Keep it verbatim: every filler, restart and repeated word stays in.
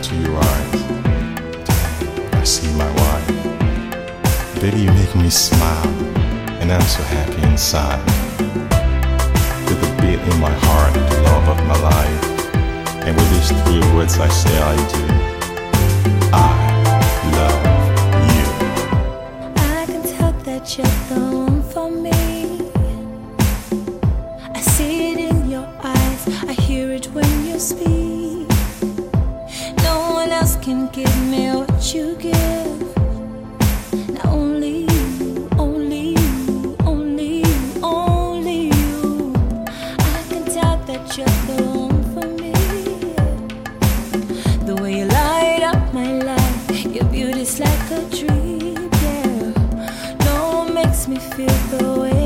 into your eyes, I see my wife. Baby, you make me smile, and I'm so happy inside. With a beat in my heart, the love of my life. And with these three words I say I do. I love you. I can tell that you're the one for me. I see it in your eyes, I hear it when you speak. No one else can give me what you give. Not only you, only you, only you, only you. I can tell that you're the one for me. The way you light up my life, your beauty's like a dream, yeah. No one makes me feel the way